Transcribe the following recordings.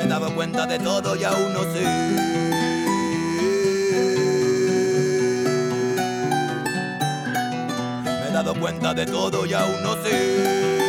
he dado cuenta de todo y aún no sé. Me he dado cuenta de todo y aún no sé.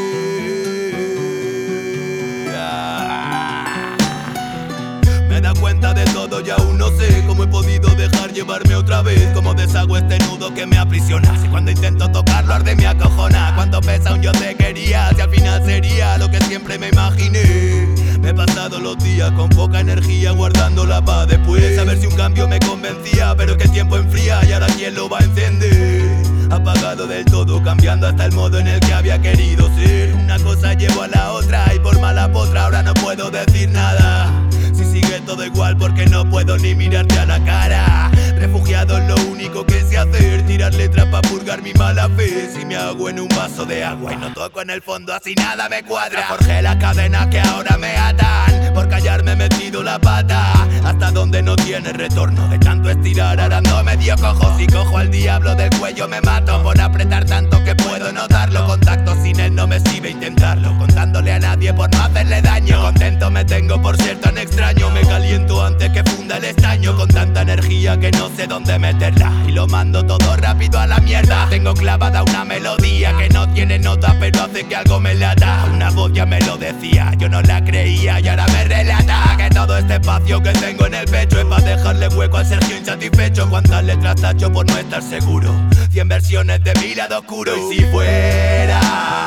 Me he dado cuenta de todo y aún no sé cómo he podido dejar llevarme otra vez. Cómo deshago este nudo que me aprisiona. Si cuando intento tocarlo arde me acojona. Cuánto pesa un yo te quería, si al final sería lo que siempre me imaginé. Me he pasado los días con poca energía guardándola para después. A ver si un cambio me convencía, pero que el tiempo enfría y ahora quién lo va a encender. Apagado del todo, cambiando hasta el modo en el que había querido ser. Una cosa llevo a la otra y por mala potra ahora no puedo decir nada. Si sigue todo igual porque no puedo ni mirarte a la cara. Refugiado en lo único que sé hacer, tirar letras para purgar mi mala fe. Si me hago en un vaso de agua y no toco en el fondo así nada me cuadra. Forjé las cadenas que ahora me atan, por callarme he metido la pata hasta donde no tiene retorno. De tanto estirar ahora no me dio cojo. Si cojo al diablo del cuello me mato por apretar tanto que puedo notarlo. Contacto sin él no me sirve intentarlo, contándole a nadie por no hacerle daño. Contento me tengo por ser tan extraño. Me caliento antes que funda el estaño, con tanta energía que no sé dónde meterla y lo mando todo rápido a la mierda. Tengo clavada una melodía que no tiene nota pero hace que algo me lata. Una voz ya me lo decía, yo no la creía y ahora me relata que todo este espacio que tengo en el pecho es para dejarle hueco al Sergio insatisfecho. Cuántas letras tacho por no estar seguro, 100 versiones de mi lado oscuro. Y si fuera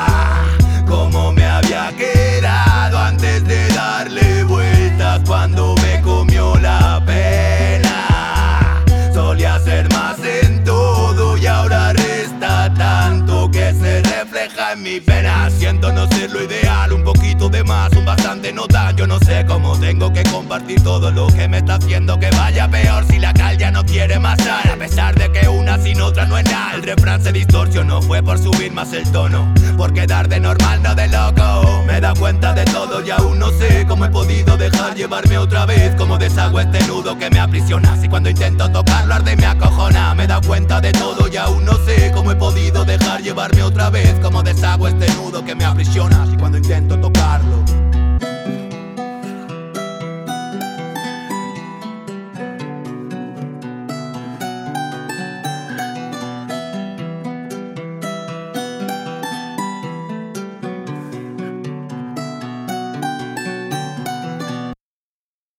como me había quedado antes de darle vueltas cuando me comió la pena, solía ser más en todo y ahora resta tanto que se refleja en mi pena. Siento no ser lo ideal, un poquito de más, un bastante no tan. Yo no sé cómo tengo que compartir todo lo que me está haciendo que vaya peor. Si la cal ya no quiere más sal, a pesar de que una sin otra no es nada. El refrán se distorsionó, fue por subir más el tono, por quedar de normal no de loco. Me he dado cuenta de todo y aún no sé cómo he podido dejar llevarme otra vez. Cómo deshago este nudo que me aprisiona, si cuando intento tocarlo arde me acojona. Me he dado cuenta de todo y aún no sé cómo he podido dejar llevarme otra vez. Cómo deshago este nudo que me aprisiona, si cuando intento tocarlo